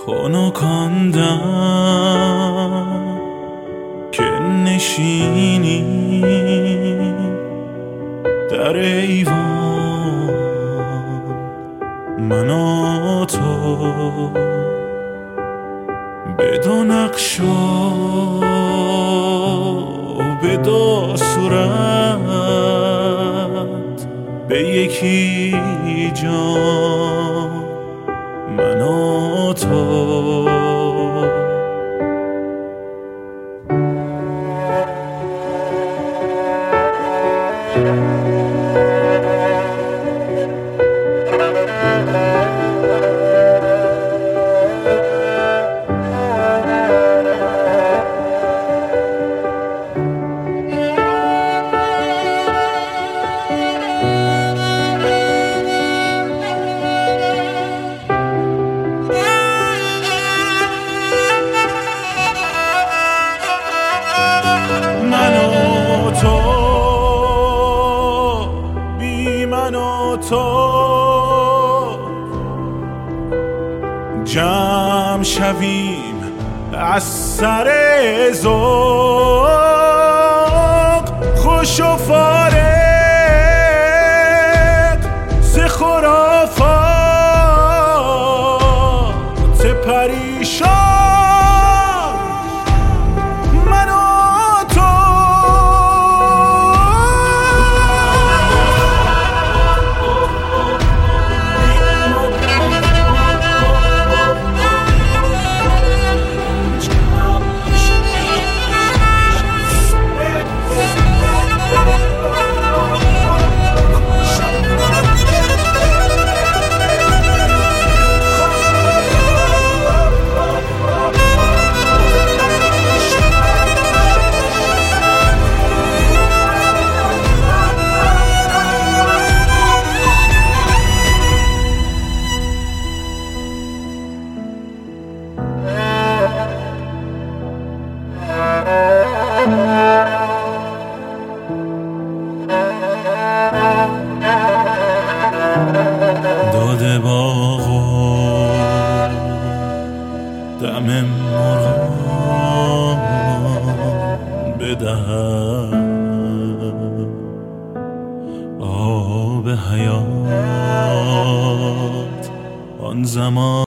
خنکاندم که نشینی در ایوان من و تو به دو نقش و به دو صورت به یکی جان من و تو تو جمع شویم از سر ذوق خوش و فارغ ز خرافات پریشان داده باغ و دم مرغان بدهد آب حیات آن زمان